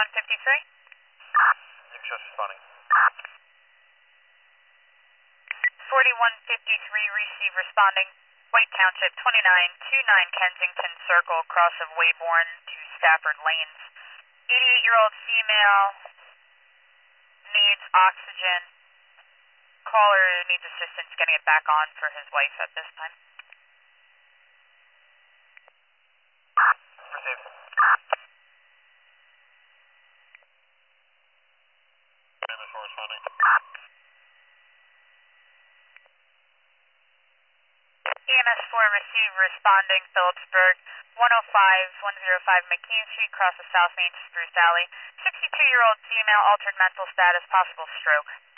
4153. You're just responding. 4153, receive responding. White Township, 2929 Kensington Circle, cross of Wayborn to Stafford Lanes. 88-year-old female needs oxygen. Caller needs assistance getting it back on for his wife at this time. Received. MS4 responding. EMS4 receive responding, Phillipsburg, 105 McKean Street, cross of South Main to Spruce Alley. 62-year-old female, altered mental status, possible stroke.